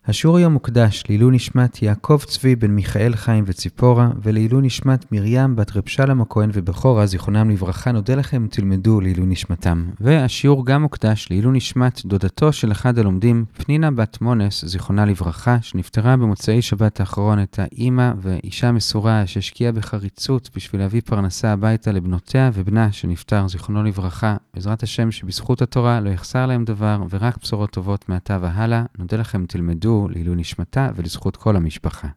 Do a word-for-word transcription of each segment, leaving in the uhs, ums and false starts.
השיעור היום מוקדש לעילוי נשמת יעקב צבי בן מיכאל חיים וציפורה, ולעילוי נשמת מרים בת רב שלום הכהן ובכורה, זיכרונם לברכה. נודה לכם תלמדו לעילוי נשמתם. והשיעור גם מוקדש לעילוי נשמת דודתו של אחד הלומדים, פנינה בת מונס, זיכרונה לברכה, שנפטרה במוצאי שבת האחרון. את האימא ואישה מסורה שהשקיעה בחריצות בשביל להביא פרנסה הביתה לבנותיה ובנה שנפטר, זיכרונו לברכה. בעזרת השם שבזכות התורה לא יחסר להם דבר ורק בשורות טובות מעתה והלאה. נודה לכם תלמדו לעילוי נשמתה ולזכות כל המשפחה.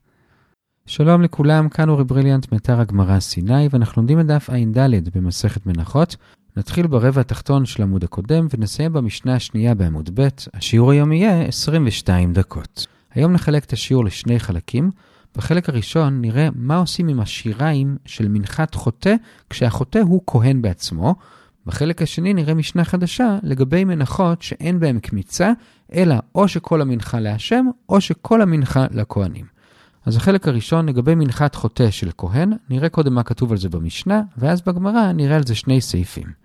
שלום לכולם, כאן אורי בריליאנט מאתר הגמרא סיני, ואנחנו לומדים את דף עין ד' במסכת מנחות. נתחיל ברבע התחתון של עמוד הקודם ונסיים במשנה השנייה בעמוד ב'. השיעור היום יהיה עשרים ושתיים דקות. היום נחלק את השיעור לשני חלקים. בחלק הראשון נראה מה עושים עם השיריים של מנחת חוטא כשהחוטא הוא כהן בעצמו. בחלק השני נראה משנה חדשה לגבי מנחות שאין בהם קמיצה, אלא או שכל המנחה להשם, או שכל המנחה לכהנים. אז החלק הראשון לגבי מנחת חוטא של כהן, נראה קודם מה כתוב על זה במשנה, ואז בגמרא נראה על זה שני סעיפים.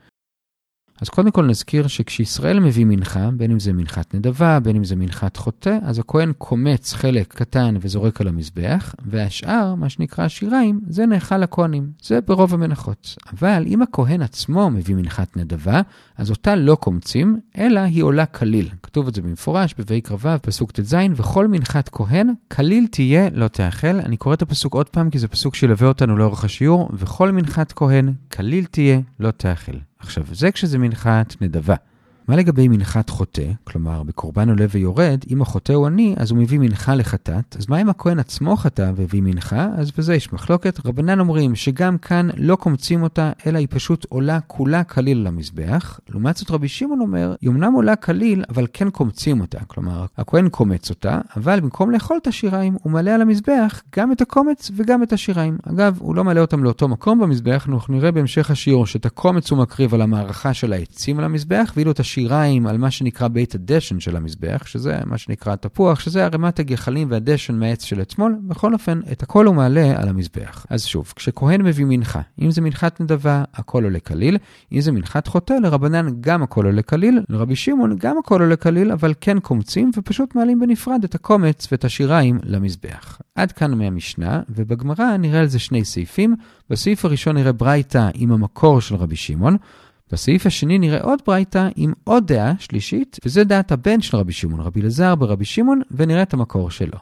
אז קודם כל נזכיר שכשישראל מביא מנחה, בין אם זה מנחת נדבה, בין אם זה מנחת חוטא, אז הכהן קומץ חלק קטן וזורק על המזבח, והשאר, מה שנקרא השיריים, זה נאכל לכהנים. זה ברוב המנחות. אבל אם הכהן עצמו מביא מנחת נדבה, אז אותה לא קומצים, אלא היא עולה כליל. כתוב את זה במפורש, בויקרא ו' פסוק ט"ז, וכל מנחת כהן, כליל תהיה לא תאכל. אני קורא את הפסוק עוד פעם, כי זה פסוק שילווה אותנו לאורך השיעור, וכל מנחת כהן, כליל תהיה לא תאכל. עכשיו, זה כשזה מנחת נדבה. מה לגבי מנחת חוטא? כלומר, בקורבן עולה ויורד, אם החוטא הוא עני, אז הוא מביא מנחה לחטאת. אז מה אם הכהן עצמו חטא והביא מנחה? אז בזה יש מחלוקת. רבנן אומרים שגם כאן לא קומצים אותה, אלא היא פשוט עולה כולה כליל למזבח. לעומת זאת רבי שמעון אומר, היא אמנם עולה כליל, אבל כן קומצים אותה. כלומר, הכהן קומץ אותה, אבל במקום לאכול את השיריים, הוא מלא על המזבח גם את הקומץ וגם את השיריים. אגב, הוא לא מלא אותם לאותו מקום במזבח. אנחנו נראה בהמשך השיעור שאת הקומץ הוא מקריב על המערכה של העצים על המזבח, ואילו את שיריים על מה שנקרא בית הדשן של המזבח, שזה מה שנקרא התפוח, שזה הרמת הגחלים והדשן מהעץ של אתמול. בכל אופן, את הכל הוא מעלה על המזבח. אז שוב, כשכהן מביא מנחה, אם זה מנחת נדבה, הכל עולה כליל. אם זה מנחת חוטא, לרבנן גם הכל עולה כליל. לרבי שמעון גם הכל עולה כליל, אבל כן קומצים ופשוט מעלים בנפרד את הקומץ ואת השיריים למזבח. עד כאן מהמשנה, ובגמרא נראה על זה שני סעיפים. בסעיף הראשון נראה ברייתא עם המקור של רבי שמעון. בסעיף השני נראה עוד ברייתא עם עוד דעה שלישית, וזה דעת הבן של רבי שמעון, רבי אלעזר ברבי שמעון, ונראה את המקור שלו.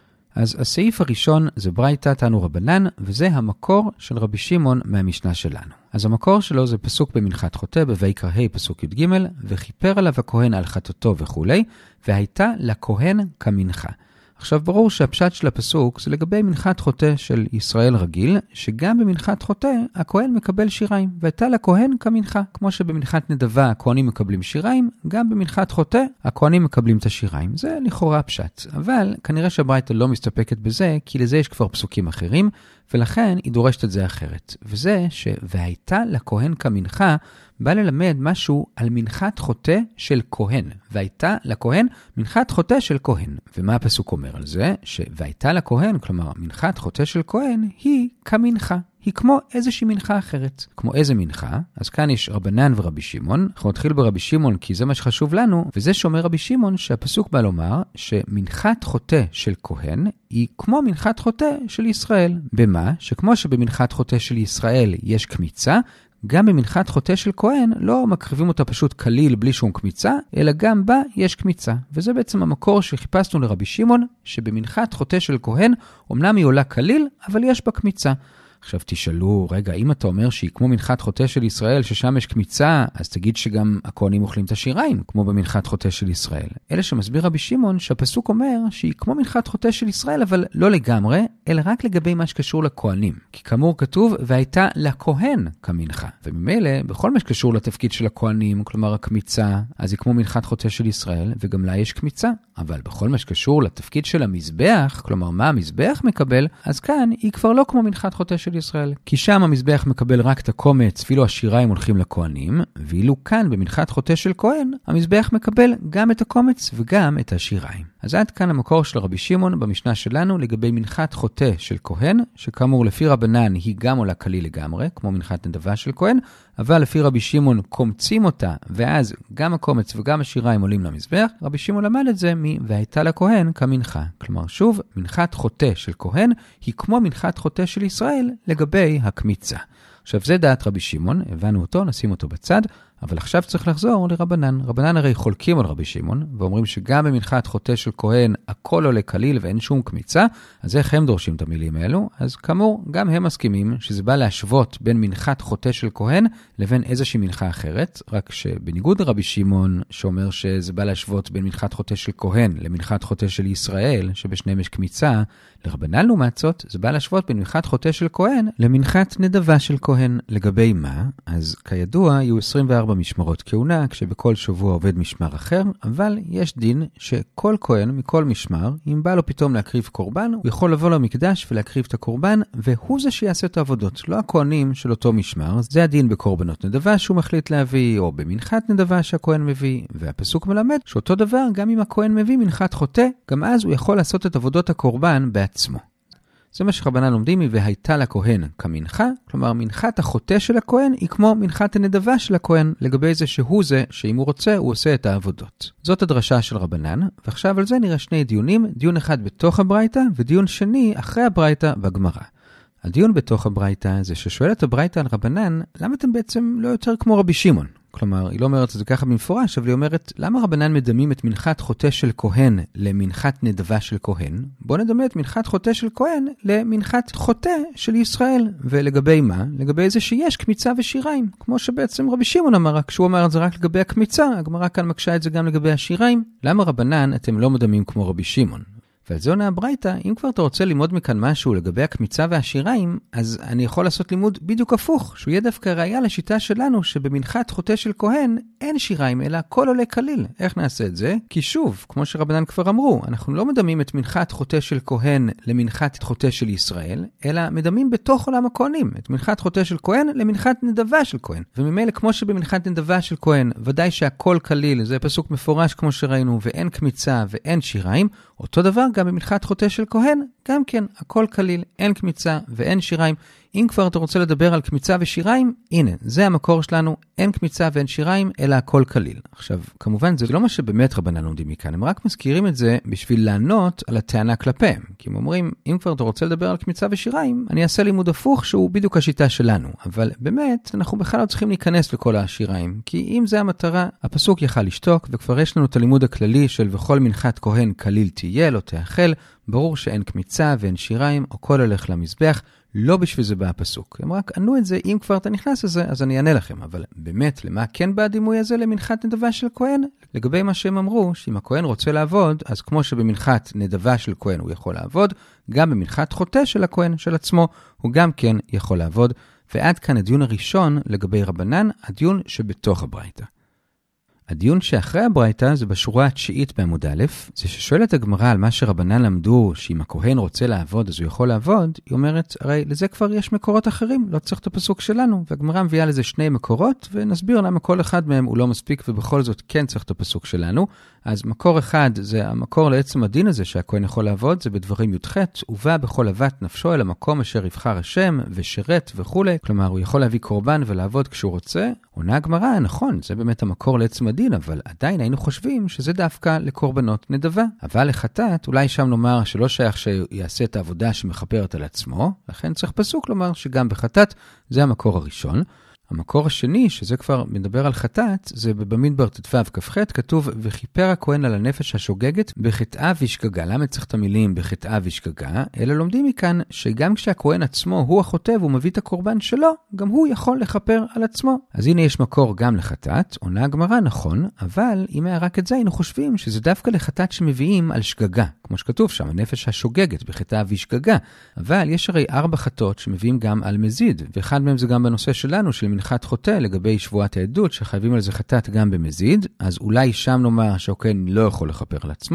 אז הסעיף הראשון זה ברייתא תנו רבנן, וזה המקור של רבי שמעון מהמשנה שלנו. אז המקור שלו זה פסוק במנחת חוטא, בויקרא ה' פסוק י"ג, וכיפר עליו הכהן על חטאתו וכו', והייתה לכהן כמנחה. עכשיו ברור שהפשט של הפסוק זה לגבי מנחת חוטא של ישראל רגיל, שגם במנחת חוטא הכהן מקבל שיריים, והייתה לכהן כמנחה. כמו שבמנחת נדבה הכהנים מקבלים שיריים, גם במנחת חוטא הכהנים מקבלים את השיריים. זה לכאורה פשט. אבל כנראה שהברייתא לא מסתפקת בזה, כי לזה יש כבר פסוקים אחרים, ולכן היא דורשת את זה אחרת. וזה ש... והייתה לכהן כמנחה, בא ללמד משהו על מנחת חוטא של כהן. והייתה לכהן מנחת חוטא של כהן. ומה הפסוק אומר על זה? ש... והייתה לכהן, כלומר מנחת חוטא של כהן, היא כמנחה. היא כמו איזושהי מנחה אחרת. כמו איזה מנחה? אז כאן יש רבנן ורבי שמעון. אנחנו נתחיל ברבי שמעון כי זה מה שחשוב לנו, וזה שאומר רבי שמעון שהפסוק בא לומר שמנחת חוטא של כהן היא כמו מנחת חוטא של ישראל. במה? שכמו שבמנחת חוטא של ישראל יש קמיצה, גם במנחת חוטא של כהן לא מקריבים אותה פשוט כליל בלי שום קמיצה, אלא גם בה יש קמיצה. וזה בעצם המקור שחיפשנו לרבי שמעון, שבמנחת חוטא של כהן, אמנם היא עולה כליל, אבל יש בה קמיצה. עכשיו תשאלו, רגע, אם אתה אומר שהיא כמו מנחת חוטא של ישראל, ששם יש קמיצה, אז תגיד שגם הכהנים אוכלים את השיריים, כמו במנחת חוטא של ישראל. אלה שמסביר רבי שמעון שהפסוק אומר שהיא כמו מנחת חוטא של ישראל, אבל לא לגמרי, אלא רק לגבי מה שקשור לכהנים. כי כאמור כתוב, והייתה לכהן כמנחה. וממילא, בכל מה שקשור לתפקיד של הכהנים, כלומר הקמיצה, אז היא כמו מנחת חוטא של ישראל, וגם לה יש קמיצה. אבל בכל מה שקשור לתפקיד של המזבח, כלומר מה המזבח מקבל, אז כאן היא כבר לא כמו מנחת חוטא של של ישראל. כי שם המזבח מקבל רק את הקומץ, ואילו השיריים הולכים לכהנים, ואילו כאן במנחת חוטא של כהן, המזבח מקבל גם את הקומץ וגם את השיריים. אז עד כאן המקור של רבי שמעון במשנה שלנו לגבי מנחת חוטא של כהן, שכאמור לפי רבנן היא גם עולה כליל לגמרי, כמו מנחת נדבה של כהן, אבל לפי רבי שמעון קומצים אותה, ואז גם הקומץ וגם השיריים עולים למזבח. רבי שמעון למד את זה מ- והייתה לכהן כמנחה. כלומר, שוב, מנחת חוטא של כהן היא כמו מנחת חוטא של ישראל לגבי הקמיצה. עכשיו, זה דעת רבי שמעון, הבנו אותו, נשים אותו בצד, אבל עכשיו צריך לחזור לרבנן. רבנן הרי חולקים על רבי שמעון, ואומרים שגם במנחת חוטא של כהן הכל עולה כליל ואין שום קמיצה, אז איך הם דורשים את המילים האלו? אז כאמור, גם הם מסכימים שזה בא להשוות בין מנחת חוטא של כהן לבין איזושהי מנחה אחרת, רק שבניגוד לרבי שמעון שאומר שזה בא להשוות בין מנחת חוטא של כהן למנחת חוטא של ישראל, שבשניהם יש קמיצה, לרבנן לעומת זאת, זה בא להשוות בין מנחת חוטא של כהן למנחת נדבה של כהן. לגבי מה? אז כידוע יהיו עשרים וארבע משמרות כהונה, כשבכל שבוע עובד משמר אחר, אבל יש דין שכל כהן מכל משמר, אם בא לו פתאום להקריב קורבן, הוא יכול לבוא למקדש ולהקריב את הקורבן, והוא זה שיעשה את העבודות, לא הכהנים של אותו משמר. זה הדין בקורבנות נדבה שהוא מחליט להביא, או במנחת נדבה שהכהן מביא, והפסוק מלמד שאותו דבר גם אם הכהן מביא מנחת חוטא, גם אז הוא יכול לעשות את עבודות הקורבן בעצמו. זה מה שרבנן לומדים והייתה לכהן כמנחה, כלומר מנחת החוטא של הכהן היא כמו מנחת הנדבה של הכהן, לגבי זה שהוא זה שאם הוא רוצה הוא עושה את העבודות. זאת הדרשה של רבנן, ועכשיו על זה נראה שני דיונים, דיון אחד בתוך הברייתא ודיון שני אחרי הברייתא בגמרא. הדיון בתוך הברייתא זה ששואלת הברייתא על רבנן, למה אתם בעצם לא יותר כמו רבי שמעון? כלומר, היא לא אומרת את זה ככה במפורש, אבל היא אומרת, למה רבנן מדמים את מנחת חוטא של כהן למנחת נדבה של כהן? בוא נדמה את מנחת חוטא של כהן למנחת חוטא של ישראל. ולגבי מה? לגבי זה שיש קמיצה ושיריים, כמו שבעצם רבי שמעון אמר, כשהוא אמר את זה רק לגבי הקמיצה, הגמרא כאן מקשה את זה גם לגבי השיריים. למה רבנן אתם לא מדמים כמו רבי שמעון? ועל זה עונה הברייתא, אם כבר אתה רוצה ללמוד מכאן משהו לגבי הקמיצה והשיריים, אז אני יכול לעשות לימוד בדיוק הפוך, שהוא יהיה דווקא ראיה לשיטה שלנו, שבמנחת חוטא של כהן אין שיריים, אלא הכל עולה כליל. איך נעשה את זה? כי שוב, כמו שרבנן כבר אמרו, אנחנו לא מדמים את מנחת חוטא של כהן למנחת חוטא של ישראל, אלא מדמים בתוך עולם הכהנים, את מנחת חוטא של כהן למנחת נדבה של כהן. וממילא כמו שבמנחת נדבה של כהן, ודאי שהכל כליל, זה פסוק מפורש כמו שראינו, ואין קמיצה ואין שיריים, אותו דבר גם במנחת חוטא של כהן, גם כן, הכל כליל, אין קמיצה ואין שיריים. אם כבר אתה רוצה לדבר על קמיצה ושיריים, הנה, זה המקור שלנו, אין קמיצה ואין שיריים, אלא הכל כליל. עכשיו, כמובן, זה לא מה שבאמת רבנן לומדים מכאן, הם רק מזכירים את זה בשביל לענות על הטענה כלפיהם. כי הם אומרים, אם כבר אתה רוצה לדבר על קמיצה ושיריים, אני אעשה לימוד הפוך שהוא בדיוק השיטה שלנו. אבל באמת, אנחנו בכלל לא צריכים להיכנס לכל השיריים, כי אם זה המטרה, הפסוק יכל לשתוק, וכבר יש לנו את הלימוד הכללי של וכל מנחת כהן כליל תהיה, לא תאכל, ברור שאין קמיצה ואין שיריים, או כל הולך למזבח, לא בשביל זה בא הפסוק. הם רק ענו את זה, אם כבר אתה נכנס לזה, אז אני אענה לכם. אבל באמת, למה כן בא הדימוי הזה למנחת נדבה של כהן? לגבי מה שהם אמרו, שאם הכהן רוצה לעבוד, אז כמו שבמנחת נדבה של כהן הוא יכול לעבוד, גם במנחת חוטא של הכהן של עצמו, הוא גם כן יכול לעבוד. ועד כאן הדיון הראשון לגבי רבנן, הדיון שבתוך הברייתא. הדיון שאחרי הברייתא זה בשורה התשיעית בעמוד א', זה ששואלת הגמרא על מה שרבנן למדו, שאם הכהן רוצה לעבוד אז הוא יכול לעבוד, היא אומרת, הרי לזה כבר יש מקורות אחרים, לא צריך את הפסוק שלנו, והגמרא מביאה לזה שני מקורות, ונסביר למה כל אחד מהם הוא לא מספיק, ובכל זאת כן צריך את הפסוק שלנו. אז מקור אחד זה המקור לעצם הדין הזה שהכהן יכול לעבוד, זה בדברים י"ח, ובא בכל אהבת נפשו אל המקום אשר יבחר השם, ושרת וכו'. כלומר, הוא יכול להביא קורבן ולעבוד כשהוא רוצה. עונה הגמרא, נכון, זה באמת המקור לעצם הדין, אבל עדיין היינו חושבים שזה דווקא לקורבנות נדבה. אבל לחטאת, אולי שם נאמר שלא שייך שיעשה את העבודה שמחפרת על עצמו, לכן צריך פסוק לומר שגם בחטאת זה המקור הראשון. המקור השני, שזה כבר מדבר על חטאת, זה בבמדבר ט"ו כ"ח, כתוב, וכיפר הכהן על הנפש השוגגת בחטאה ושגגה. למה צריך את המילים בחטאה ושגגה? אלא לומדים מכאן שגם כשהכהן עצמו הוא החוטא והוא מביא את הקורבן שלו, גם הוא יכול לכפר על עצמו. אז הנה יש מקור גם לחטאת, עונה הגמרא נכון, אבל אם היה רק את זה היינו חושבים שזה דווקא לחטאת שמביאים על שגגה, כמו שכתוב שם, הנפש השוגגת בחטאה ושגגה. אבל יש הרי ארבע חטאות שמביאים גם על מזיד, ואחד מהם זה גם בנושא שלנו של מנחת חוטא לגבי שבועת העדות, שחייבים על זה חטאת גם במזיד, אז אולי שם נאמר שהכהן לא יכול לכפר על עצמו.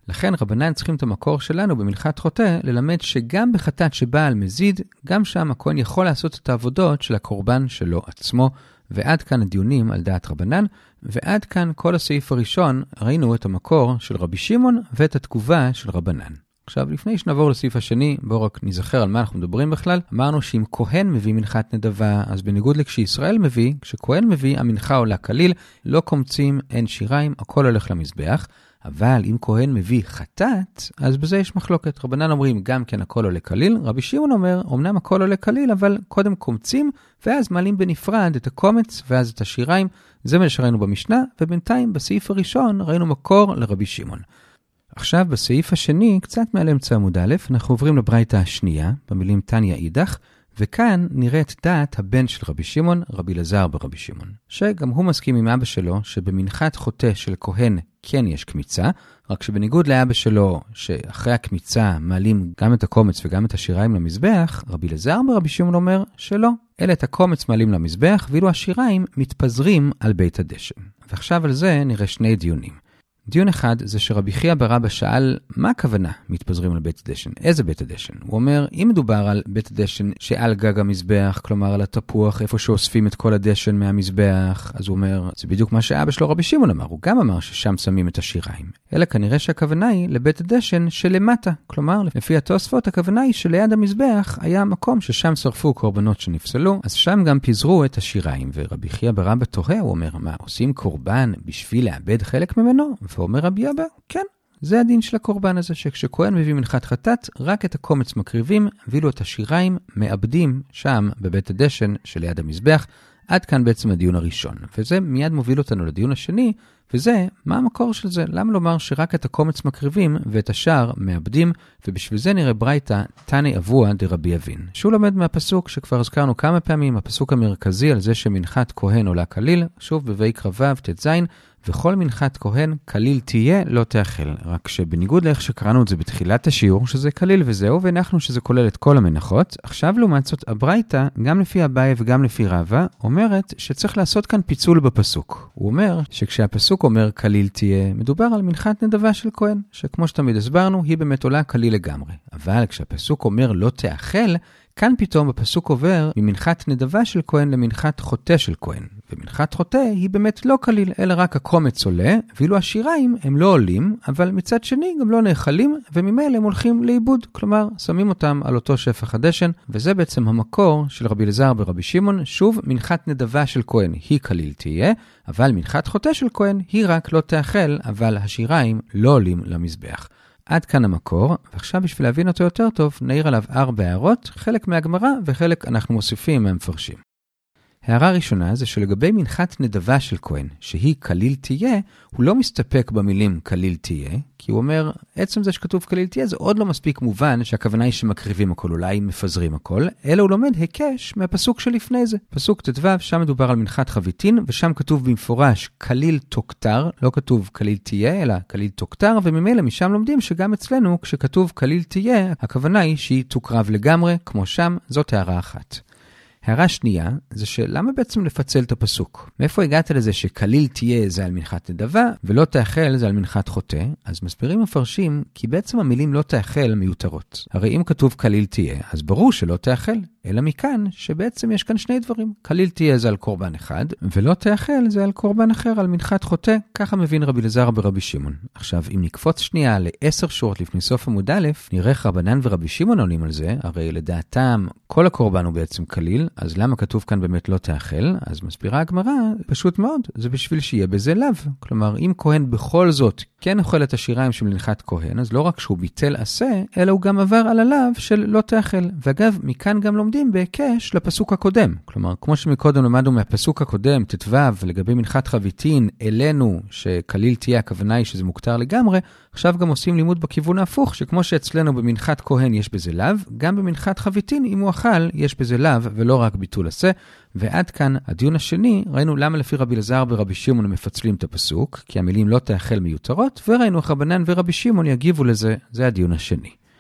לכן רבנן צריכים את המקור שלנו במלכת חוטא ללמד שגם בחטאת שבאה על מזיד, גם שם הכהן יכול לעשות את העבודות של הקורבן שלו עצמו, ועד כאן הדיונים על דעת רבנן, ועד כאן כל הסעיף הראשון ראינו את המקור של רבי שמעון ואת התגובה של רבנן. עכשיו, לפני שנעבור לסעיף השני, בואו רק נזכר על מה אנחנו מדברים בכלל. אמרנו שאם כהן מביא מנחת נדבה, אז בניגוד לכשישראל מביא, כשכהן מביא, המנחה עולה כליל, לא קומצים, אין שיריים, הכל הולך למזבח. אבל אם כהן מביא חטאת, אז בזה יש מחלוקת. רבנן אומרים גם כן הכל עולה כליל, רבי שמעון אומר, אמנם הכל עולה כליל, אבל קודם קומצים, ואז מעלים בנפרד את הקומץ, ואז את השיריים. זה מה שראינו במשנה, ובינתיים בסעיף הראשון ראינו מקור לרבי שמעון. עכשיו בסעיף השני, קצת מעל אמצע עמוד א', אנחנו עוברים לברייתא השנייה, במילים תניא אידך, וכאן נראית דעת הבן של רבי שמעון, רבי אלעזר ברבי שמעון, שגם הוא מסכים עם אבא שלו שבמנחת חוטא של כהן כן יש קמיצה, רק שבניגוד לאבא שלו שאחרי הקמיצה מעלים גם את הקומץ וגם את השיריים למזבח, רבי אלעזר ברבי שמעון אומר שלא, אלא את הקומץ מעלים למזבח, ואילו השיריים מתפזרים על בית הדשן. ועכשיו על זה נראה שני דיונים. דיון אחד זה שרבי חייא בר אבא שאל מה הכוונה מתפזרים על בית הדשן, איזה בית הדשן? הוא אומר, אם מדובר על בית הדשן שעל גג המזבח, כלומר על התפוח, איפה שאוספים את כל הדשן מהמזבח, אז הוא אומר, זה בדיוק מה שאבא שלו רבי שמעון אמר, הוא גם אמר ששם שמים את השיריים. אלא כנראה שהכוונה היא לבית הדשן שלמטה, כלומר לפי התוספות הכוונה היא שליד המזבח היה מקום ששם שרפו קורבנות שנפסלו, אז שם גם פיזרו את השיריים. ורבי חייא בר אבא תוהה, הוא אומר, מה, עושים קורבן בשביל לאבד חלק ממנו? ואומר רבי אבא, כן, זה הדין של הקורבן הזה, שכשכהן מביא מנחת חטאת, רק את הקומץ מקריבים, ואילו את השיריים מאבדים שם בבית הדשן שליד המזבח. עד כאן בעצם הדיון הראשון, וזה מיד מוביל אותנו לדיון השני, וזה, מה המקור של זה? למה לומר שרק את הקומץ מקריבים ואת השאר מאבדים, ובשביל זה נראה ברייתא תני אבוה דרבי אבין. שהוא לומד מהפסוק שכבר הזכרנו כמה פעמים, הפסוק המרכזי על זה שמנחת כהן עולה כליל, שוב בויקרא ו' ט"ז, וכל מנחת כהן כליל תהיה לא תאכל. רק שבניגוד לאיך שקראנו את זה בתחילת השיעור, שזה כליל וזהו, והנחנו שזה כולל את כל המנחות, עכשיו לעומת זאת הברייתא, גם לפי אביי וגם לפי רבא, אומרת שצריך לעשות כאן פיצול בפסוק. הוא אומר שכשהפסוק אומר כליל תהיה, מדובר על מנחת נדבה של כהן, שכמו שתמיד הסברנו, היא באמת עולה כליל לגמרי. אבל כשהפסוק אומר לא תאכל, כאן פתאום בפסוק עובר ממנחת נדבה של כהן למנחת חוטא של כהן. ומנחת חוטא היא באמת לא כליל, אלא רק הקומץ עולה, ואילו השיריים הם לא עולים, אבל מצד שני גם לא נאכלים, וממילא הם הולכים לאיבוד. כלומר, שמים אותם על אותו שפח הדשן, וזה בעצם המקור של רבי אלעזר ברבי שמעון. שוב, מנחת נדבה של כהן היא כליל תהיה, אבל מנחת חוטא של כהן היא רק לא תאכל, אבל השיריים לא עולים למזבח. עד כאן המקור, ועכשיו בשביל להבין אותו יותר טוב, נעיר עליו ארבע הערות, חלק מהגמרא וחלק אנחנו מוסיפים מהמפרשים. הערה ראשונה זה שלגבי מנחת נדבה של כהן, שהיא כליל תהיה, הוא לא מסתפק במילים כליל תהיה, כי הוא אומר, עצם זה שכתוב כליל תהיה, זה עוד לא מספיק מובן שהכוונה היא שמקריבים הכל, אולי מפזרים הכל, אלא הוא לומד היקש מהפסוק שלפני זה. פסוק ט"ו, שם מדובר על מנחת חביתין, ושם כתוב במפורש כליל תוקטר, לא כתוב כליל תהיה, אלא כליל תוקטר, וממילא משם לומדים שגם אצלנו, כשכתוב כליל תהיה, הכוונה היא שהיא תוקרב לגמרי, כמו שם, זאת הערה אחת. הערה שנייה, זה שלמה בעצם לפצל את הפסוק? מאיפה הגעת לזה שכליל תהיה זה על מנחת נדבה, ולא תאכל זה על מנחת חוטא? אז מסבירים מפרשים, כי בעצם המילים לא תאכל מיותרות. הרי אם כתוב כליל תהיה, אז ברור שלא תאכל. אלא מכאן שבעצם יש כאן שני דברים. כליל תהיה זה על קורבן אחד, ולא תאכל זה על קורבן אחר, על מנחת חוטא. ככה מבין רבי אלעזר ברבי שמעון. עכשיו, אם נקפוץ שנייה לעשר שורות לפני סוף עמוד א', נראה רבנן ורבי שמעון עונים על זה, הרי לדעתם כל הקורבן הוא בעצם כליל, אז למה כתוב כאן באמת לא תאכל? אז מסבירה הגמרא, פשוט מאוד, זה בשביל שיהיה בזה לאו. כלומר, אם כהן בכל זאת כן אוכל את השיריים של מנחת כהן, אז לא רק שהוא ביטל עשה, אלא הוא גם עבר על הלאו של לא תאכל. ואגב, מכאן גם לומדים בהיקש לפסוק הקודם. כלומר, כמו שמקודם למדנו מהפסוק הקודם, תתוו, לגבי מנחת חביתין, אלינו, שכליל תהיה הכוונה היא שזה מוכתר לגמרי, עכשיו גם עושים לימוד בכיוון ההפוך, שכמו שאצלנו במנחת כהן יש בזה לאו, גם במנחת חביתין, אם הוא אכל, יש בזה לאו, ולא רק ביטול עשה. ועד כאן, הדיון השני, ראינו למה לפי רבי אלעזר ברבי שמעון מפצלים את הפסוק, כי המילים לא תאכל מיותרות, וראינו איך רבנן ורבי שמעון יגיבו לזה, זה הדיון השני.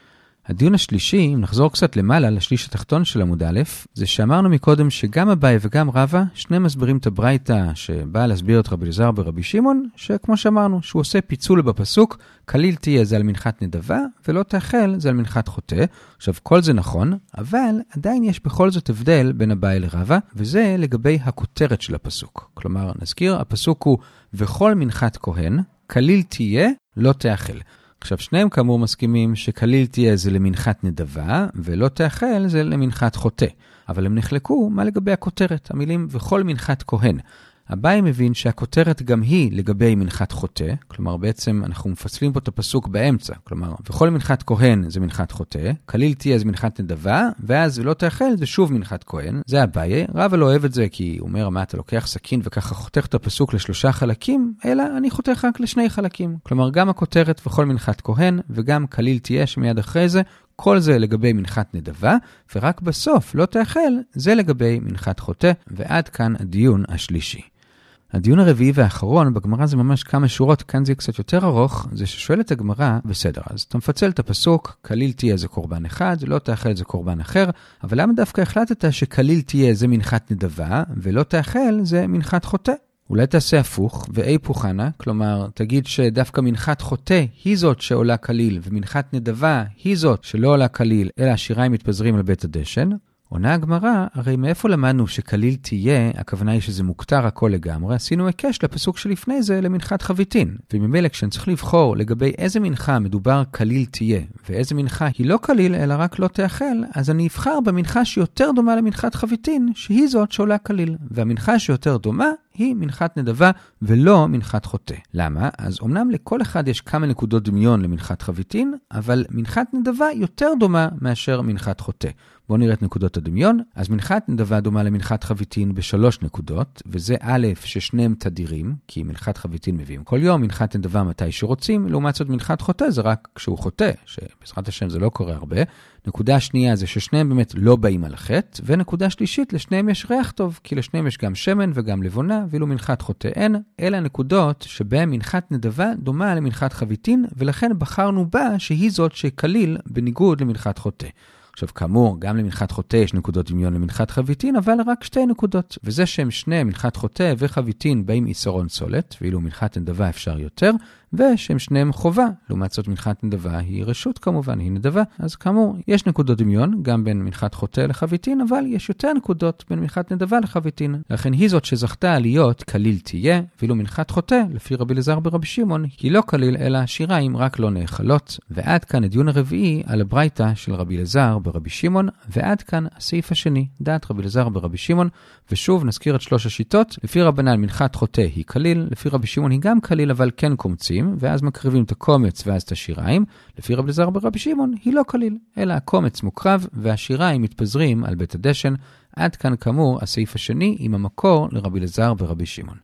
הדיון השלישי, אם נחזור קצת למעלה לשליש התחתון של עמוד א', זה שאמרנו מקודם שגם אביי וגם רבא, שניהם מסבירים את הברייתא שבאה להסביר את רבי אלעזר ברבי שמעון, שכמו שאמרנו, שהוא עושה פיצול בפסוק, כליל תהיה זה על מנחת נדבה, ולא תאכל זה על מנחת חוטא. עכשיו, כל זה נכון, אבל עדיין יש בכל זאת הבדל בין אביי לרבא, וזה לגבי הכותרת של הפסוק. כלומר, נזכיר, הפסוק הוא, וכל מנחת כהן, כליל תהיה, לא תאכל. עכשיו, שניהם כאמור מסכימים שכליל תהיה זה למנחת נדבה, ולא תאכל זה למנחת חוטא. אבל הם נחלקו מה לגבי הכותרת, המילים וכל מנחת כהן. אביי מבין שהכותרת גם היא לגבי מנחת חוטא, כלומר בעצם אנחנו מפצלים פה את הפסוק באמצע, כלומר וכל מנחת כהן זה מנחת חוטא, כליל תהיה זה מנחת נדבה, ואז ולא תאכל זה שוב מנחת כהן, זה אביי. רבא לא אוהב את זה כי הוא אומר, מה אתה לוקח סכין וככה חותך את הפסוק לשלושה חלקים, אלא אני חותך רק לשני חלקים, כלומר גם הכותרת וכל מנחת כהן, וגם כליל תהיה שמיד אחרי זה, כל זה לגבי מנחת נדבה, ורק בסוף לא תאכל זה לגבי מנחת חוטא, ועד כאן הדיון השלישי. הדיון הרביעי והאחרון, בגמרא זה ממש כמה שורות, כאן זה קצת יותר ארוך, זה ששואלת הגמרא, בסדר, אז אתה מפצל את הפסוק, כליל תהיה זה קורבן אחד, לא תאכל זה קורבן אחר, אבל למה דווקא החלטת שכליל תהיה זה מנחת נדבה, ולא תאכל זה מנחת חוטא? אולי תעשה הפוך, ואי פוחנה, כלומר, תגיד שדווקא מנחת חוטא היא זאת שעולה כליל, ומנחת נדבה היא זאת שלא עולה כליל, אלא השיריים מתפזרים על בית הדשן. עונה הגמרא, הרי מאיפה למדנו שכליל תהיה, הכוונה היא שזה מוקטר הכל לגמרי, עשינו הקש לפסוק שלפני זה למנחת חביתין. וממילא כשאני צריך לבחור לגבי איזה מנחה מדובר כליל תהיה, ואיזה מנחה היא לא כליל אלא רק לא תאכל, אז אני אבחר במנחה שיותר דומה למנחת חביתין, שהיא זאת שעולה כליל. והמנחה שיותר דומה היא מנחת נדבה ולא מנחת חוטא. למה? אז אומנם לכל אחד יש כמה נקודות דמיון למנחת חביתין, אבל מנחת נדבה יותר דומה מאשר מנחת חוטא. בואו נראה את נקודות הדמיון. אז מנחת נדבה דומה למנחת חביתין בשלוש נקודות, וזה א' ששניהם תדירים, כי מנחת חביתין מביאים כל יום, מנחת נדבה מתי שרוצים, לעומת זאת מנחת חוטא זה רק כשהוא חוטא, שבעזרת השם זה לא קורה הרבה. נקודה שנייה זה ששניהם באמת לא באים על החטא, ונקודה שלישית, לשניהם יש ריח טוב, כי לשניהם יש גם שמן וגם לבונה, ואילו מנחת חוטא אין. אלה הנקודות שבהם מנחת נדבה דומה למנחת חביתין, ולכן בחרנו בה שהיא זאת שכליל בניגוד למנחת חוטא. עכשיו, כאמור, גם למנחת חוטא יש נקודות דמיון למנחת חביתין, אבל רק שתי נקודות. וזה שהם שני מנחת חוטא וחביתין באים איסרון סולת, ואילו מנחת נדבה אפשר יותר, ושהם שניהם חובה. לעומת זאת, מנחת נדבה היא רשות כמובן, היא נדבה. אז כאמור, יש נקודות דמיון גם בין מנחת חוטא לחביתין, אבל יש יותר נקודות בין מנחת נדבה לחביתין. לכן היא זאת שזכתה להיות כליל תהיה, ואילו מנחת חוטא, לפי רבי אלעזר ברבי שמעון, היא לא כליל, אלא השיריים רק לא נאכלות. ועד כאן הדיון הרביעי על הברייתא של רבי אלעזר ברבי שמעון, ועד כאן הסעיף השני, דעת רבי אלעזר ברבי שמעון, ושוב נזכיר את שלוש השיטות. לפי רבנן מנחת חוטא היא כליל, לפי רבי שמעון היא גם כליל אבל כן קומצים, ואז מקריבים את הקומץ ואז את השיריים. לפי רבי אלעזר ברבי שמעון היא לא כליל, אלא הקומץ מוקרב והשיריים מתפזרים על בית הדשן. עד כאן כאמור הסעיף השני עם המקור לרבי אלעזר ברבי שמעון.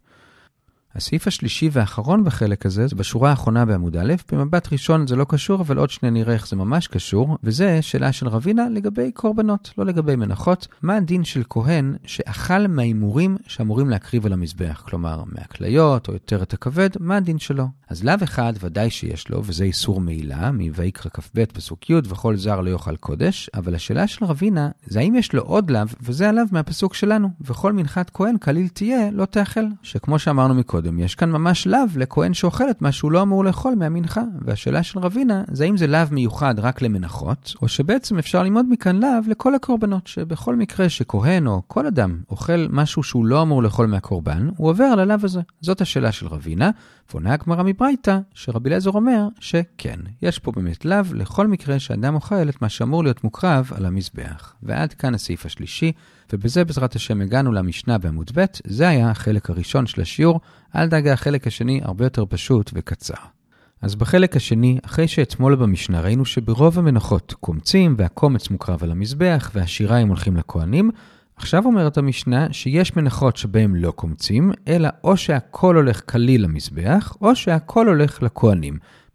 הסעיף השלישי והאחרון בחלק הזה, זה בשורה האחרונה בעמוד א', במבט ראשון זה לא קשור, אבל עוד שני נראה איך זה ממש קשור, וזה שאלה של רבינה לגבי קורבנות, לא לגבי מנחות. מה הדין של כהן שאכל מהאימורים שאמורים להקריב על המזבח? כלומר, מהכליות או יותר את הכבד, מה הדין שלו? אז לאו אחד ודאי שיש לו, וזה איסור מעילה, מויקרא כ"ב פסוק י' וכל זר לא יאכל קודש, אבל השאלה של רבינה, זה האם יש לו עוד לאו, וזה הלאו מהפסוק שלנו, וכל מנחת כהן כליל תהיה לא תאכל, שכמו שאמרנו מקודם, יש כאן ממש לאו לכהן שאוכל את מה שהוא לא אמור לאכול מהמנחה. והשאלה של רבינה, זה האם זה לאו מיוחד רק למנחות, או שבעצם אפשר ללמוד מכאן לאו לכל הקורבנות, שבכל מקרה שכהן או כל אדם אוכל משהו שהוא לא אמור לאכול מהקורבן, הוא עובר על הלאו הזה. זאת השאלה של רבינה, ועונה הגמרא מברייתא, שרבי אלעזר אומר שכן, יש פה באמת לאו לכל מקרה שאדם אוכל את מה שאמור להיות מוקרב על המזבח. ועד כאן הסעיף השלישי, ובזה בעזרת השם הגענו למשנה בעמוד ב'. זה היה החלק הראשון של השיעור. אל דאגה, החלק השני הרבה יותר פשוט וקצר. אז בחלק השני, אחרי שאתמול במשנה ראינו שברוב המנחות קומצים והקומץ מוקרב על המזבח והשיריים הולכים לכהנים, עכשיו אומרת המשנה שיש מנחות שבהם לא קומצים, אלא או שהכל הולך כליל למזבח, או שהכל הולך לכהנים.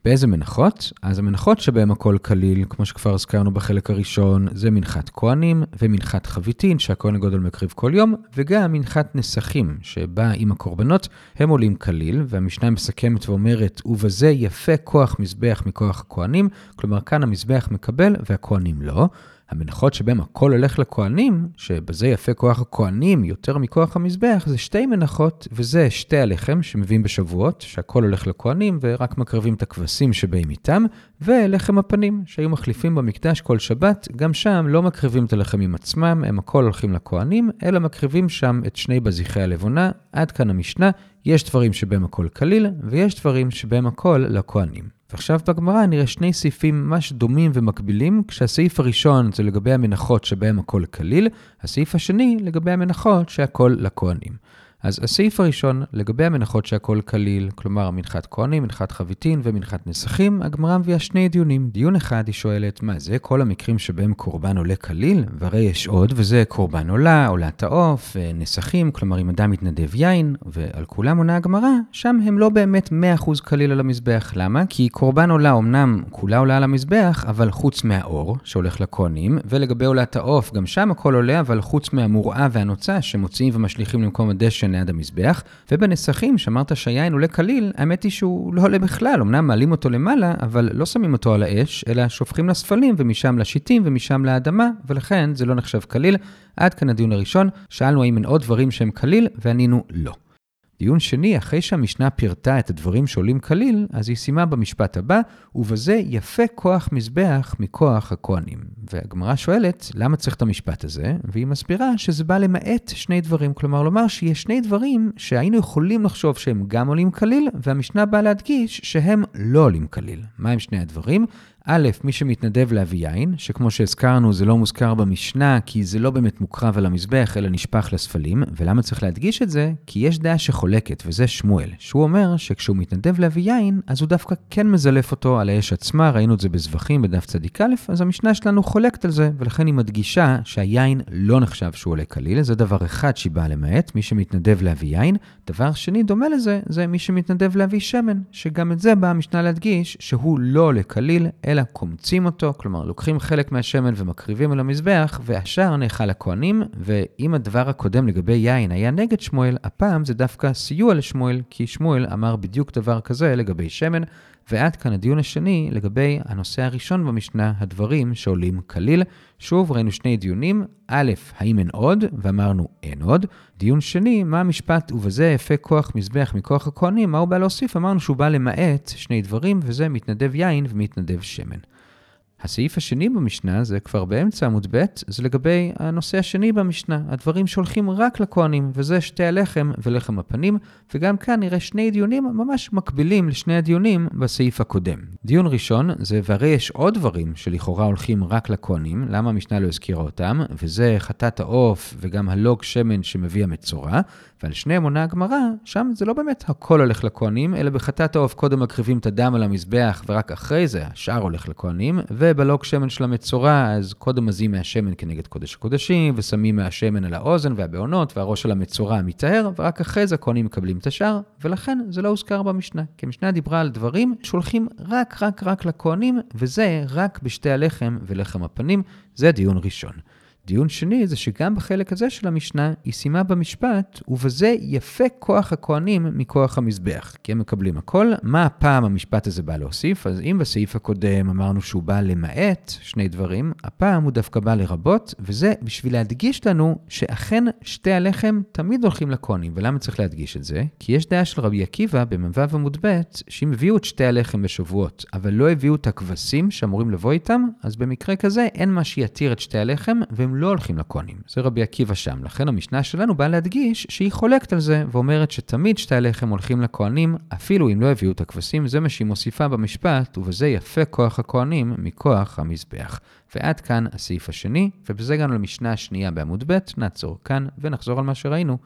באיזה מנחות? אז המנחות שבהם הכל כליל, כמו שכבר הזכרנו בחלק הראשון, זה מנחת כהנים ומנחת חביתין שהכהן הגדול מקריב כל יום, וגם מנחת נסכים שבא עם הקורבנות, הם עולים כליל, והמשנה מסכמת ואומרת, ובזה יפה כוח מזבח מכוח הכהנים, כלומר כאן המזבח מקבל והכהנים לא. המנחות שבהם הכל הולך לכהנים, שבזה יפה כוח הכהנים יותר מכוח המזבח, זה שתי מנחות, וזה שתי הלחם שמביאים בשבועות, שהכל הולך לכהנים ורק מקרבים את הכבשים שבאים איתם, ולחם הפנים שהיו מחליפים במקדש כל שבת, גם שם לא מקרבים את הלחמים עצמם, הם הכל הולכים לכהנים, אלא מקרבים שם את שני בזיחי הלבונה. עד כאן המשנה, יש דברים שבהם הכל כליל, ויש דברים שבהם הכל לכהנים. ועכשיו בגמרא נראה שני סעיפים ממש דומים ומקבילים, כשהסעיף הראשון זה לגבי המנחות שבהם הכל כליל, הסעיף השני לגבי המנחות שהכל לכהנים. אז הסעיף הראשון לגבי המנחות שהכל כליל, כלומר מנחת כהנים, מנחת חביתין ומנחת נסכים, הגמרא מביאה שני דיונים. דיון אחד היא שואלת, מה זה כל המקרים שבהם קורבן עולה כליל? והרי יש עוד, וזה קורבן עולה, עולת העוף, נסכים, כלומר אם אדם מתנדב יין, ועל כולם עונה הגמרא, שם הם לא באמת מאה אחוז כליל על המזבח. למה? כי קורבן עולה אמנם כולה עולה על המזבח, אבל חוץ מהאור שהולך לכהנים, ולגבי עולת העוף, גם שם הכל עולה, אבל חוץ מהמוראה והנוצה שמוציאים ומשליכים למקום הדשן ליד המזבח, ובנסכים שאמרת שהיין עולה כליל, האמת היא שהוא לא עולה בכלל, אמנם מעלים אותו למעלה, אבל לא שמים אותו על האש, אלא שופכים לספלים ומשם לשיטים ומשם לאדמה, ולכן זה לא נחשב כליל. עד כאן הדיון הראשון, שאלנו האם אין עוד דברים שהם כליל, וענינו לא. דיון שני, אחרי שהמשנה פירטה את הדברים שעולים כליל, אז היא סיימה במשפט הבא, ובזה יפה כוח מזבח מכוח הכהנים. והגמרא שואלת, למה צריך את המשפט הזה? והיא מסבירה שזה בא למעט שני דברים, כלומר לומר שיש שני דברים שהיינו יכולים לחשוב שהם גם עולים כליל, והמשנה באה להדגיש שהם לא עולים כליל. מה הם שני הדברים? א', מי שמתנדב להביא יין, שכמו שהזכרנו זה לא מוזכר במשנה, כי זה לא באמת מוקרב על המזבח, אלא נשפך לספלים. ולמה צריך להדגיש את זה? כי יש דעה שחולקת, וזה שמואל, שהוא אומר שכשהוא מתנדב להביא יין, אז הוא דווקא כן מזלף אותו על האש עצמה, ראינו את זה בזבחים בדף צדיק א', אז המשנה שלנו חולקת על זה, ולכן היא מדגישה שהיין לא נחשב שהוא עולה כליל. זה דבר אחד שהיא באה למעט, מי שמתנדב להביא יין. דבר שני דומה לזה, זה מי שמתנדב להביא שמן, שגם את זה באה המשנה להדגיש שהוא לא עולה כליל, אלא קומצים אותו, כלומר לוקחים חלק מהשמן ומקריבים על המזבח, והשאר נאכל לכהנים. ואם הדבר הקודם לגבי יין היה נגד שמואל, הפעם זה דווקא סיוע לשמואל, כי שמואל אמר בדיוק דבר כזה לגבי שמן. ועד כאן הדיון השני לגבי הנושא הראשון במשנה, הדברים שעולים כליל. שוב ראינו שני דיונים, א', האם אין עוד? ואמרנו אין עוד. דיון שני, מה המשפט ובזה יפה כוח מזבח מכוח הכהנים? מה הוא בא להוסיף? אמרנו שהוא בא למעט שני דברים, וזה מתנדב יין ומתנדב שמן. הסעיף השני במשנה, זה כבר באמצע עמוד ב', זה לגבי הנושא השני במשנה, הדברים שהולכים רק לכהנים, וזה שתי הלחם ולחם הפנים, וגם כאן נראה שני דיונים ממש מקבילים לשני הדיונים בסעיף הקודם. דיון ראשון זה, והרי יש עוד דברים שלכאורה הולכים רק לכהנים, למה המשנה לא הזכירה אותם? וזה חטאת העוף וגם הלוג שמן שמביא המצורע, ועל שניהם עונה הגמרא, שם זה לא באמת הכל הולך לכהנים, אלא בחטאת העוף קודם מקריבים את הדם על המזבח, ורק אחרי זה השאר הולך לכהנים, ובלוג שמן של המצורע, אז קודם מזים מהשמן כנגד קודש הקודשים, ושמים מהשמן על האוזן והבעונות, והראש של המצורע מתאר, ורק אחרי זה הכהנים מקבלים את השאר, ולכן זה לא הוזכר במשנה. כי המשנה דיברה על דברים שהולכים רק רק רק לכהנים, וזה רק בשתי הלחם ולחם הפנים. זה דיון ראשון. דיון שני זה שגם בחלק הזה של המשנה היא סיימה במשפט, ובזה יפה כוח הכהנים מכוח המזבח, כי הם מקבלים הכל. מה הפעם המשפט הזה בא להוסיף? אז אם בסעיף הקודם אמרנו שהוא בא למעט שני דברים, הפעם הוא דווקא בא לרבות, וזה בשביל להדגיש לנו שאכן שתי הלחם תמיד הולכים לכהנים. ולמה צריך להדגיש את זה? כי יש דעה של רבי עקיבא במ"ו עמוד ב' שהם הביאו את שתי הלחם בשבועות, אבל לא הביאו את הכבשים שאמורים לבוא איתם, אז במקרה כזה אין מה שיתיר את שתי הלחם, והם לא הולכים לכהנים. זה רבי עקיבא שם. לכן המשנה שלנו באה להדגיש שהיא חולקת על זה, ואומרת שתמיד שתי הלחם הולכים לכהנים, אפילו אם לא הביאו את הכבשים. זה מה שהיא מוסיפה במשפט, ובזה יפה כוח הכהנים מכוח המזבח. ועד כאן הסעיף השני, ובזה גם למשנה השנייה בעמוד ב', נעצור כאן ונחזור על מה שראינו.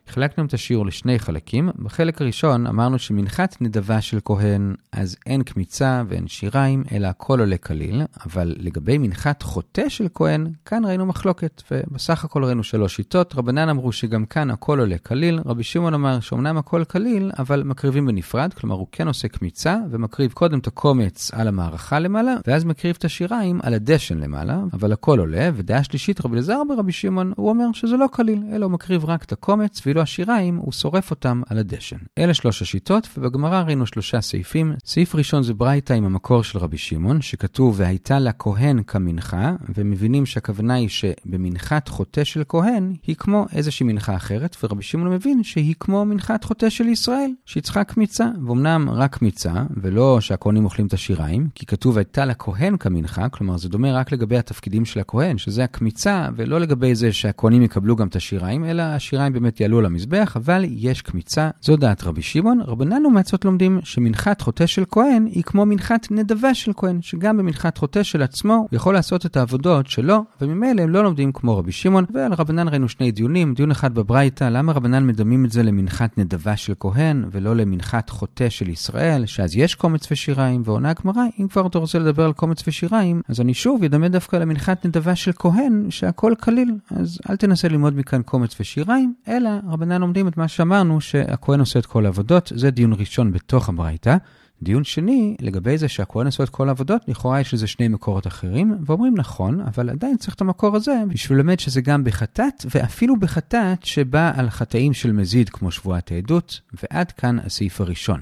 חילקנו את השיעור לשני חלקים. בחלק הראשון אמרנו שמנחת נדבה של כהן, אז אין קמיצה ואין שיריים, אלא הכל עולה כליל, אבל לגבי מנחת חוטא של כהן, כאן ראינו מחלוקת, ובסך הכל ראינו שלוש שיטות. רבנן אמרו שגם כאן הכל עולה כליל, רבי שמעון אמר שאומנם הכל כליל, אבל מקריבים בנפרד, כלומר הוא כן עושה קמיצה, ומקריב קודם את הקומץ על המערכה למעלה, ואז מקריב את השיריים על הדשן למעלה, אבל הכל עולה, ודעה שלישית רבי אלעזר ברבי שמעון, הוא אומר שזה לא כליל, אלא הוא מקריב רק את הקומץ, ואילו השיריים הוא שורף אותם על הדשן. אלה שלוש השיטות, ובגמרא ראינו שלושה סעיפים. סעיף ראשון זה ברייתא עם המקור של רבי שמעון, שכתוב והייתה לכהן כמנחה, ומבינים שהכוונה היא שבמנחת חוטא של כהן היא כמו איזושהי מנחה אחרת, ורבי שמעון מבין שהיא כמו מנחת חוטא של ישראל, שהיא צריכה קמיצה, ואומנם רק קמיצה, ולא שהכהנים אוכלים את השיריים, כי כתוב הייתה לכהן כמנחה, כלומר זה דומה רק לגבי התפקידים של הכהן, שזה הקמיצה, ולא לגבי זה שהכהנים יקבלו גם את השיריים, אלא השיריים באמת יעלו למזבח, אבל יש קמיצה. זו דעת רבי שמעון. רבנן ומצות לומדים שמנחת חוטא של כהן היא כמו מנחת נדבה של כהן, שגם במנחת חוטא של עצמו הוא יכול לעשות את העבודות שלו, וממילא הם לא לומדים כמו רבי שמעון. ועל רבנן ראינו שני דיונים, דיון אחד בברייתא, למה רבנן מדמים את זה למנחת נדבה של כהן ולא למנחת חוטא של ישראל, שאז יש קומץ ושיריים, ועונה הגמרא, אם כבר אתה רוצה לדבר על קומץ ושיריים, אז אני שוב ידמה דווקא למנחת נדבה של כהן, שהכל כליל. אז אל תנסה ללמוד מכאן קומץ ושיריים, אלא רבנן לומדים את מה שאמרנו, שהכהן עושה את כל העבודות. זה דיון ראשון בתוך הברייתא. דיון שני, לגבי זה שהכהן עושה את כל העבודות, לכאורה יש לזה שני מקורות אחרים, ואומרים נכון, אבל עדיין צריך את המקור הזה, בשביל ללמד שזה גם בחטאת, ואפילו בחטאת שבא על חטאים של מזיד, כמו שבועת העדות, ועד כאן הסעיף הראשון.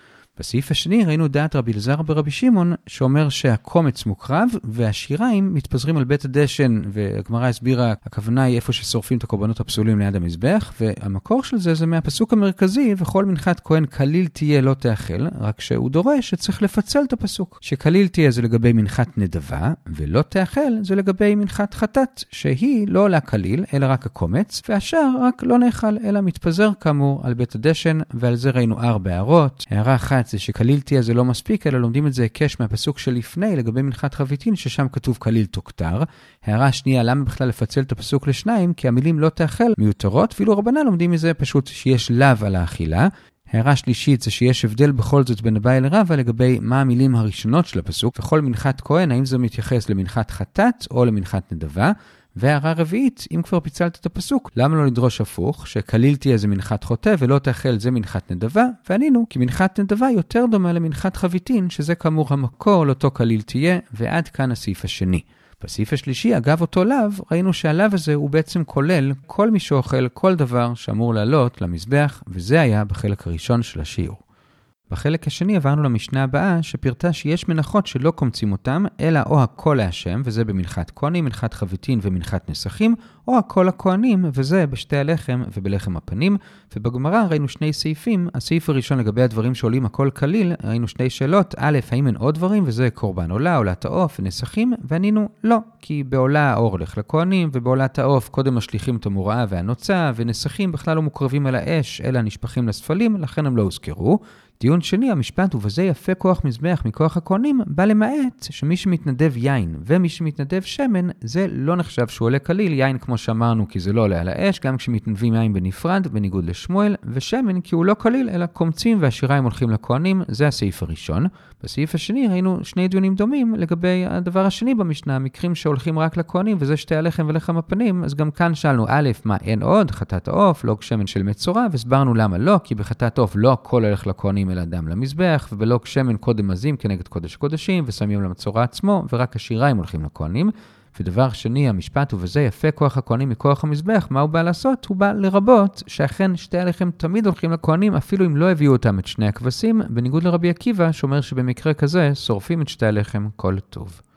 בסעיף השני ראינו דעת רבי אלעזר ברבי שמעון, שאומר שהקומץ מוקרב, והשיריים מתפזרים על בית הדשן, והגמרא הסבירה, הכוונה היא איפה ששורפים את הקורבנות הפסולים ליד המזבח, והמקור של זה זה מהפסוק המרכזי, וכל מנחת כהן כליל תהיה לא תאכל, רק שהוא דורש שצריך לפצל את הפסוק. שכליל תהיה זה לגבי מנחת נדבה, ולא תאכל זה לגבי מנחת חטאת, שהיא לא עולה כליל, אלא רק הקומץ, והשאר רק לא נאכל, אלא מתפזר כאמור על בית הדשן, ועל זה ראינו ארבע הערות. הערה אחת זה שכליל תהיה זה לא מספיק, אלא לומדים את זה היקש מהפסוק שלפני לגבי מנחת חביתין, ששם כתוב כליל תוקטר. הערה שנייה, למה בכלל לפצל את הפסוק לשניים? כי המילים לא תאכל מיותרות, ואילו רבנן לומדים מזה פשוט שיש לאו על האכילה. הערה שלישית זה שיש הבדל בכל זאת בין הבעיה לרבה לגבי מה המילים הראשונות של הפסוק, וכל מנחת כהן, האם זה מתייחס למנחת חטאת או למנחת נדבה. והערה רביעית, אם כבר פיצלת את הפסוק, למה לא לדרוש הפוך, שכליל תהיה זה מנחת חוטא ולא תאכל זה מנחת נדבה, וענינו כי מנחת נדבה יותר דומה למנחת חביתין, שזה כאמור המקור לאותו כליל תהיה, ועד כאן הסעיף השני. בסעיף השלישי, אגב אותו לאו, ראינו שהלאו הזה הוא בעצם כולל כל מי שאוכל כל דבר שאמור לעלות למזבח, וזה היה בחלק הראשון של השיעור. בחלק השני עברנו למשנה הבאה שפרטה שיש מנחות שלא קומצים אותם, אלא או הכל להשם, וזה במנחת כהנים, מנחת חביתין ומנחת נסכים, או הכל הכהנים, וזה בשתי הלחם ובלחם הפנים. ובגמרא ראינו שני סעיפים. הסעיף הראשון לגבי הדברים שעולים הכל כליל, ראינו שני שאלות. א', האם אין עוד דברים, וזה קורבן עולה, עולת העוף ונסכים, וענינו לא, כי בעולה האור הולך לכהנים, ובעולת העוף קודם משליכים את המוראה והנוצה, ונסכים בכלל לא מוקרבים על האש, אלא נשפכים לספלים, לכן הם לא הוזכרו. דיון שני, המשפט, ובזה יפה כוח מזבח מכוח הכהנים, בא למעט שמי שמתנדב יין ומי שמתנדב שמן, זה לא נחשב שהוא עולה כליל. יין כמו שאמרנו כי זה לא עולה על האש, גם כשמתנדבים יין בנפרד, בניגוד לשמואל, ושמן כי הוא לא כליל, אלא קומצים והשיריים הולכים לכהנים. זה הסעיף הראשון. בסעיף השני ראינו שני דיונים דומים לגבי הדבר השני במשנה, מקרים שהולכים רק לכהנים, וזה שתי הלחם ולחם הפנים. אז גם כאן שאלנו, א', מה אין עוד? חטאת העוף, לא שמן של מצורע, והסברנו למה לא, כי בחטאת העוף לא הכל הולך לכהנים אלא דם למזבח, ובלא שמן קודם מזים כנגד קודש קודשים, ושמים למצורע עצמו, ורק השיריים הולכים לכהנים. ודבר שני, המשפט, ובזה יפה כוח הכהנים מכוח המזבח, מה הוא בא לעשות? הוא בא לרבות שאכן שתי הלחם תמיד הולכים לכהנים, אפילו אם לא הביאו אותם את שני הכבשים, בניגוד לרבי עקיבא, שאומר שבמקרה כזה שורפים את שתי הלחם כל טוב.